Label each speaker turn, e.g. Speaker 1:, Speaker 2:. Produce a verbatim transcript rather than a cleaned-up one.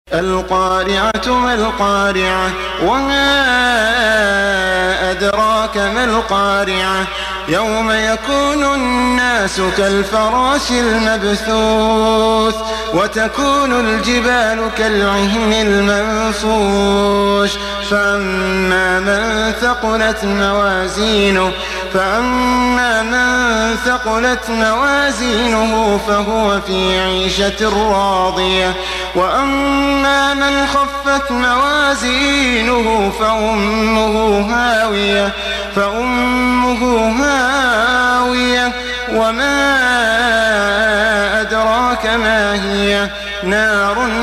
Speaker 1: القارعة ما القارعة وما أدراك ما القارعة يوم يكون الناس كالفراش المبثوث وتكون الجبال كالعهن المنفوش فأما من ثقلت موازينه فأما من ثقلت موازينه فهو في عيشة راضية وأما من خفت موازينه فأمه هاوية فأمه هاوية وما أدراك ما هي نار